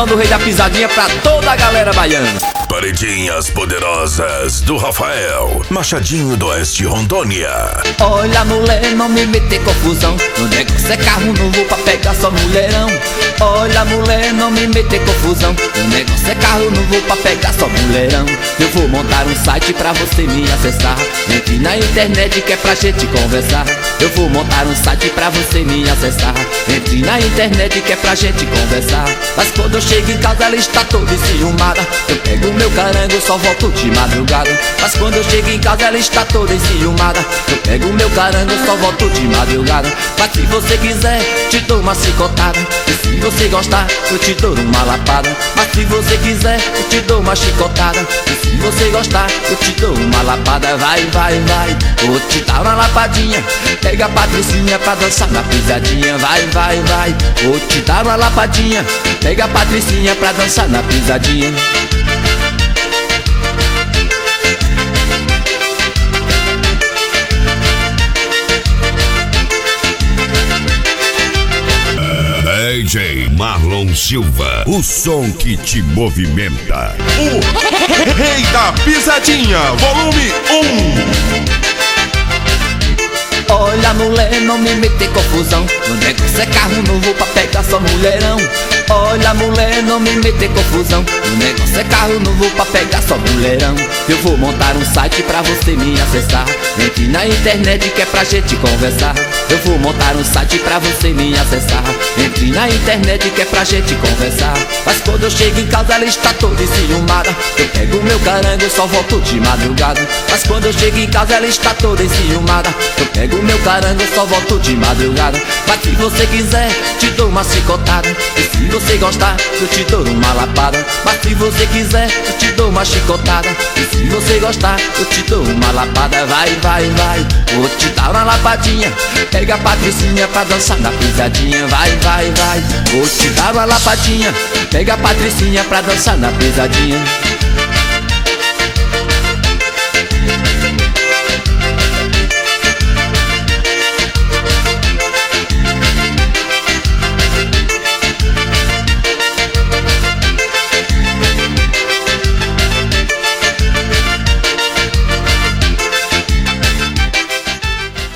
versão do Rei da Pisadinha pra toda a galera baiana. Paredinhas Poderosas do Rafael, Machadinho do Oeste, Rondônia. Olha, mulher, não me mete confusão. No negócio é carro novo pra pegar só mulherão. Olha, mulher, não me mete confusão. No negócio é carro novo pra pegar só mulherão. Eu vou montar um site pra você me acessar. Entre na internet que é pra gente conversar. Eu vou montar um site pra você me acessar. Entre na internet que é pra gente conversar. Mas quando eu chego em casa ela está toda enciumada. Eu pego o meu carango, só volto de madrugada. Mas quando eu chego em casa ela está toda enciumada. Eu pego o meu carango, só volto de madrugada. Mas se você quiser, te dou uma chicotada. E se você gostar, eu te dou uma lapada. Mas se você quiser, eu te dou uma chicotada. E se você gostar, eu te dou uma lapada. Vai, vai, vai, vou te dar uma lapadinha. Pega a Patricinha pra dançar na pisadinha. Vai, vai, vai, vou te dar uma lapadinha. Pega a Patricinha pra dançar na pisadinha. DJ Marlon Silva, o som que te movimenta. O Rei da Pisadinha, volume 1. Olha, mulher, não me mete confusão. No negócio é carro novo pra pegar só mulherão. Olha, mulher, não me mete confusão. O negócio é carro novo pra pegar só mulherão. Eu vou montar um site pra você me acessar. Entre na internet que é pra gente conversar. Eu vou montar um site pra você me acessar. Entre na internet que é pra gente conversar. Mas quando eu chego em casa ela está toda enciumada. Eu pego o meu carango, só volto de madrugada. Mas quando eu chego em casa ela está toda enciumada. Eu pego o meu carango, só volto de madrugada. Mas se você quiser, te dou uma chicotada. E se você gostar, eu te dou uma lapada. Mas se você quiser, eu te dou uma chicotada. E se você gostar, eu te dou uma lapada. Vai, vai, vai, vou te dar uma lapadinha. Pega a Patricinha pra dançar na pisadinha. Vai, vai, vai, vou te dar uma lapadinha. Pega a Patricinha pra dançar na pisadinha.